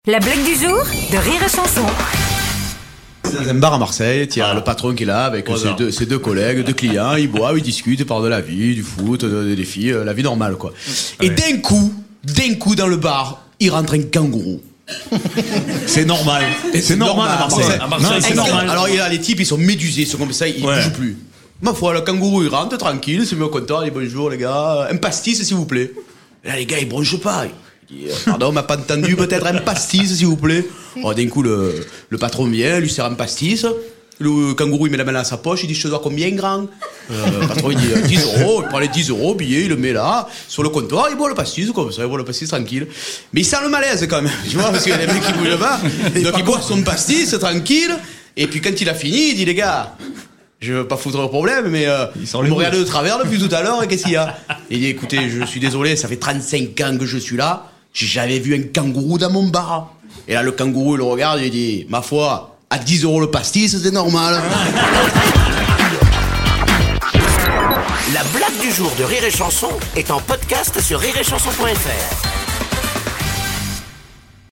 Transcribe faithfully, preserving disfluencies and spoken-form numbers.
La blague du jour de Rire et Chanson. C'est dans un bar à Marseille, il y a le patron qui est là avec ses deux, ses deux collègues, deux clients, ils boivent, ils discutent, ils parlent de la vie, du foot, de- des filles, la vie normale quoi. Et d'un coup, d'un coup dans le bar, il rentre un kangourou. C'est normal. C'est normal à Marseille. À Marseille, Non, c'est un normal. kan- Alors il y a les types, ils sont médusés, ils sont comme ça, ils Ouais. bougent plus. Ma foi, le kangourou il rentre tranquille, il se met au comptoir, il dit bonjour les gars, un pastis s'il vous plaît. Et là les gars ils bronchent pas. Il dit, euh, pardon, on m'a pas entendu, peut-être un pastis s'il vous plaît. Alors d'un coup le, le patron vient, lui sert un pastis. Le kangourou il met la main dans sa poche, il dit je te dois combien grand euh, Le patron il dit euh, dix euros, il prend les dix euros, billet, il le met là, sur le comptoir, il boit le pastis comme ça, il boit le pastis tranquille. Mais il sent le malaise quand même, tu vois, parce qu'il y a des mecs qui bougent pas. Donc il boit son pastis tranquille, et puis quand il a fini, il dit les gars, je veux pas foutre le problème, mais euh, vous me regardez de travers depuis tout à l'heure, et qu'est-ce qu'il y a? Il dit écoutez, je suis désolé, ça fait trente-cinq ans que je suis là, j'ai jamais vu un kangourou dans mon bar. Et là le kangourou il le regarde et il dit ma foi, à dix euros le pastis, c'est normal. La blague du jour de Rire et Chanson est en podcast sur rire et chanson point f r.